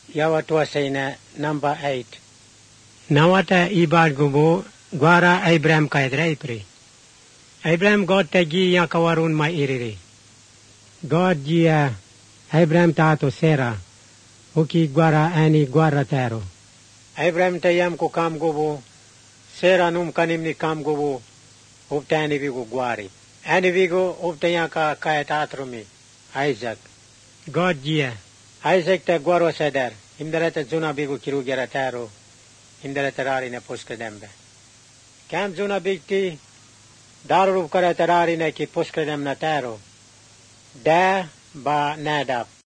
Yawatwasena number 8. Nawata ibad gubo gwara Abraham kaidra ipre. Abraham God tagi ya kawarun ma irire. God jia Abraham tato sera. Uki gwara ani gwara tero. Abraham tayam ko kam gobo. Sera num kanim ni kam gobo. Uptani vigo gwari. Ani vigo uptaya ka kayat atrumi. Isaac. God jia. Isaac te gwaro seder. Himdarata zuna bigu kiru gera tero. Himdarata rari ne puska dembe. Kam zuna bigti. Darurup kara terari ne ki puska dem na tero. Da ba nadab.